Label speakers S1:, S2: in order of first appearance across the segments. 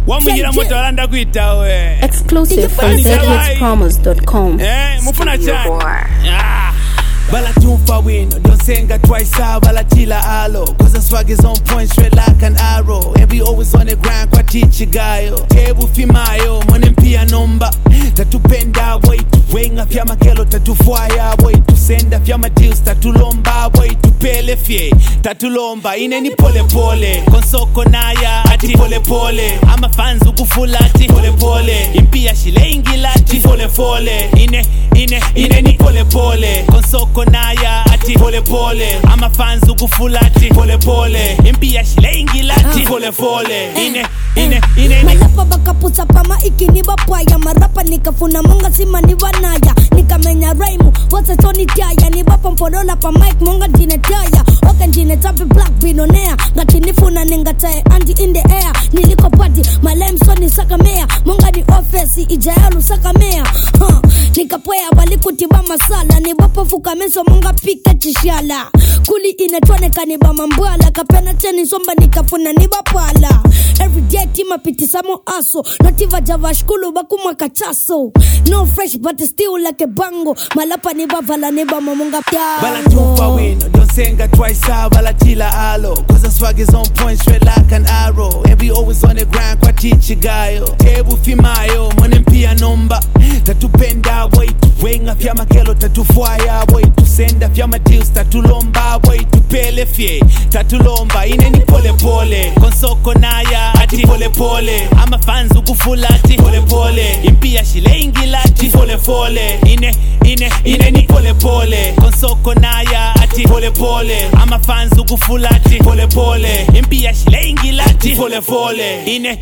S1: Wamugira moto alanda kuita we.
S2: Exclusive from zhitspromos.com.
S1: Mufuna chan. Bala tumfa win, don't senga twice bala chila alo. Cause the swag is on point, straight like an arrow. And we always on the grind, kwa tichi gayo. Tebu fimayo, mwanempia nomba. Tatupenda, boy, wenga fyama kelo, tatufuaya, boy, tusenda fyama deals, tatulomba, boy, tupele fye, tatulomba, ineni pole pole. Konsoko naya, ati pole pole. Ama fans ukufula, ati pole pole. Impia shile ingilati, pole pole. Ineni pole pole. Konsoko naya, ati pole pole. Ama fans ukufulati, pole pole. Impia shile ingilati, pole pole. Ineni
S3: malapa bakapusa pama ikiniba paya. Marapa nikafuna monga sima niwanaya. Nikamenya raimu, wasa toni tiaya. Nibapa mporola pa mic monga jine tiaya. Oka jine tabi black binonea. Ngati nifuna ningatae andi in the air. Niliko party, malem soni saka mea. Monga di office, ijayalu saka mea. Nikapoya walikutiba masala. Nibapa fuka meso monga pika chishala. Kuli inetwane kaniba mambwala. Kapena cheni somba nikafuna nibapala. Everyday tima piti samo aso. Notiva java shkulu bakuma kachaso. No fresh but still like a bango. Malapa niba vala niba mamunga pya.
S1: Bala tufa win, don't senga twice bala chila alo. Cause the swag is on point, straight like an arrow. And we always on the grind, kwa tichi gayo. Tebu fimayo, mwanempia nomba. Tatupenda, boy, wenga fyama kelo, tatufuaya, boy, tusenda fyama deals, tatulomba, boy, tupele fye, tatulomba, ineni pole pole. Konsoko naya, ati pole pole. Ama fans ukufula, ati pole pole. Impia shile ingilati, pole pole. Ineni pole pole. Konsoko naya, ati pole pole. Ama fans ukufula, ati pole pole. Impia shile ingilati, pole pole.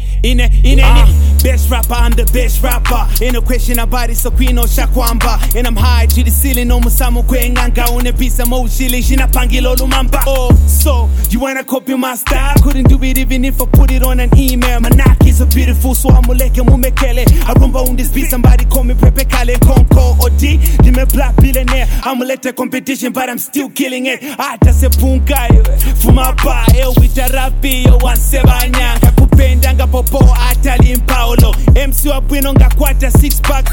S1: Ineni best rapper, I'm the best rapper. Ain't no question about it, so Quino Shakwamba. And I'm high to the ceiling, no musamu kwenganga. Une pisa mo shilling, shina pangilo lumamba. Oh, so you wanna copy my style? Couldn't do it even if I put it on an email. My knock is a beautiful, so I'm muleke mumekele. I rumba on this beat, somebody call me Pepe Kale Konko Odi. Give me black billionaire. I'ma let the competition, but I'm still killing it. Ata se punkayo, fuma pa, with a rapi, one sebanya. Kakupenda nga popo, atali mpao. MC wa bwino nga kwata 6 pack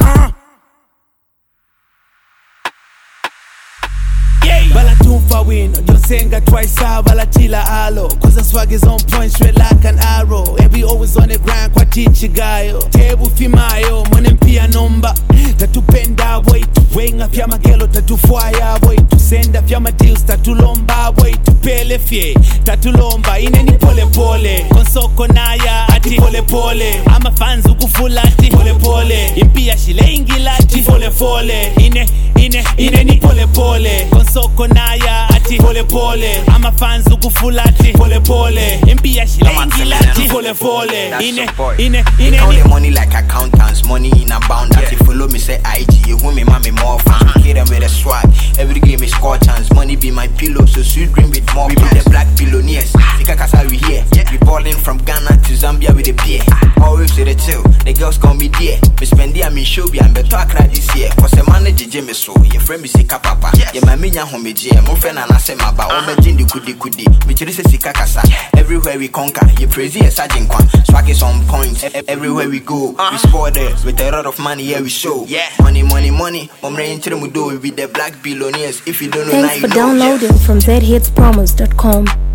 S1: Bala tumfa win, don't senga twice bala chila alo. Cause the swag is on point, straight like an arrow. And we always on the grind, kwa tichi gayo. Tebu fimayo, mwanempia nomba. Tatupenda, boy, wenga fyama kelo, tatufuaya, boy, tusenda fyama deals, tatulomba, boy, tupele fye, tatulomba, ineni pole pole. Konsoko naya, ati pole pole. Ama fans ukufula, ati pole pole. Impia shile ingilati, pole pole. Ineni pole pole. Konsoko naya, ati pole pole. Ama fans ukufula, ati pole pole. Impia shile ingilati, pole pole.
S4: They count the money like accountants, money in abundance. If you follow me, say IG, you want me, mommy, more fans. We hit them with a swag, every game is score chance. Money be my pillow, so sweet dream with more. We be the black billionaires, Sika Kasa we here. We ballin' from Ghana to Zambia with a beer. Always with a chill, the girls call me dear. Me spend the me show be I'm better cry this year. Cause a manager Jimmy so, your friend me Sika Papa. Yeah, my minya home jam, my friend and I say my ba, oh my jindi kudi. Me chiri say Sika Kasa. Everywhere we conquer, you praise a sergeant kwan. Swag is on point, everywhere we go. We sport there, with a lot of money, yeah we show. Yeah, money. I'm ready to do with the black billionaires. If you don't know,
S2: thanks for downloading from zhitspromos.com.